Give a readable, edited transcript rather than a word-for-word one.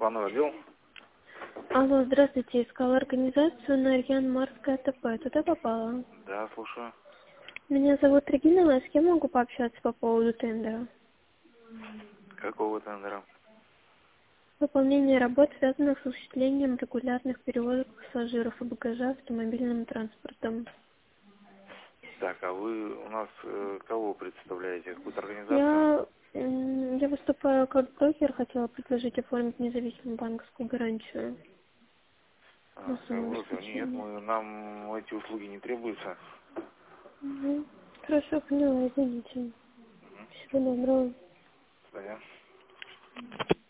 Плановый отдел? Алло, здравствуйте. Искала организацию на Марское ТП. Туда попала? Да, слушаю. Меня зовут Регина, с кем могу пообщаться по поводу тендера? Какого тендера? Выполнение работ, связанных с осуществлением регулярных перевозок пассажиров и багажа автомобильным транспортом. Так, а вы у нас кого представляете? Какую-то организацию? Я выступаю как брокер, хотела предложить оформить независимую банковскую гарантию на сумму Брокер? Нет, обеспечения. нам эти услуги не требуются. Хорошо, поняла, извините. Всего доброго. Понятно.